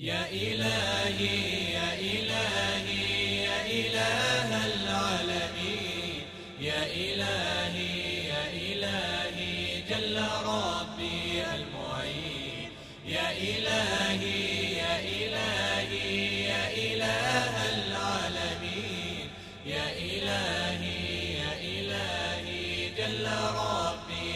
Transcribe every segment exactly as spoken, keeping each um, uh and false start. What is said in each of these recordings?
يا إلهي يا إلهي يا إله العالمين، يا إلهي يا إلهي جل ربي المعين، يا إلهي يا إلهي يا إله العالمين، يا إلهي يا إلهي جل ربي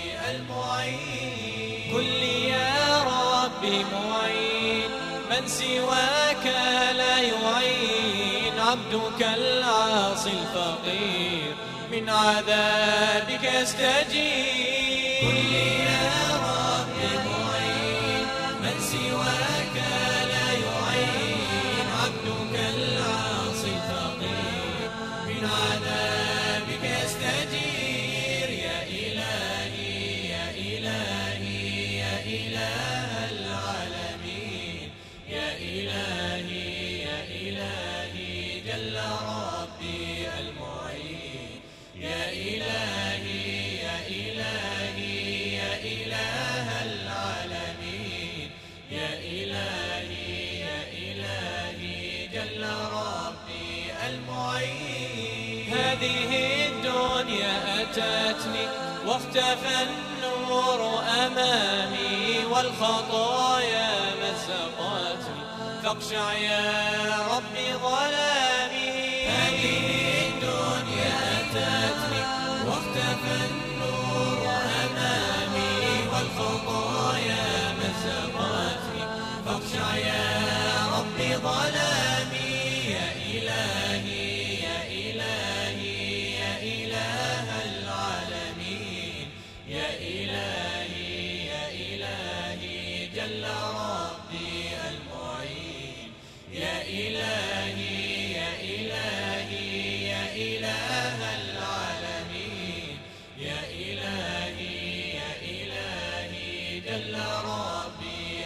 المعين. قل لي يا ربي معين من سواك لا يعين، عبدك العاصي الفقير من عذابك يستجير. قل لي يا رب معين من سواك لا يعين، عبدك العاصي الفقير من عذابك يستجير. يا إلهي يا إلهي يا إله العالمين، يا إلهي يا إلهي جل ربي المعين، يا إلهي يا إلهي يا إله العالمين، يا إلهي يا إلهي جل ربي المعين. هذه الدنيا أتتني واختفى النور أمامي، والخطايا مزقتني فاخشع يا ربي ظلامي. هذه الدنيا أتتني واختفى النور أمامي، والخطايا مزقتني فاخشع يا ربي ظلامي. يا إلهي يا إلهي يا إله العالمين، يا إلهي يا إلهي جل ربي المعين، يا إلهي يا إلهي يا إله العالمين، يا إلهي يا إلهي جل ربي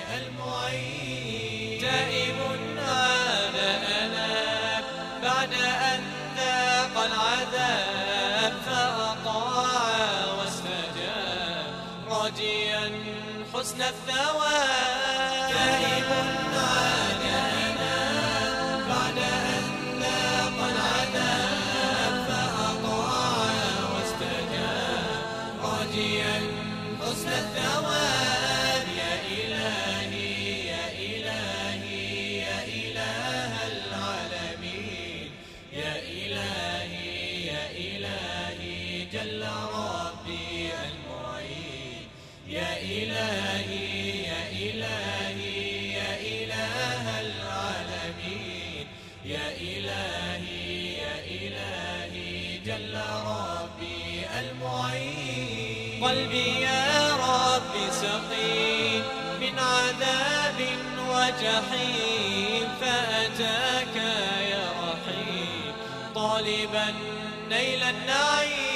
المعين. تائب عاد أناب بعد أن ذاق العذاب، فأطاع واستجاب راجيا حسن الثواب. تائب عاد أناب بعد أن ذاق العذاب، فأطاع واستجاب راجيا حسن الثواب. يا إلهي يا إلهي يا إله العالمين، يا إلهي يا إلهي جل ربي المعين، يا إلهي يا إلهي يا إله العالمين، يا إلهي يا إلهي جل ربي المعين. قلبي يا ربي سقيم من عذاب وجحيم، فأتاك يا رحيم طالبا نيل النعيم.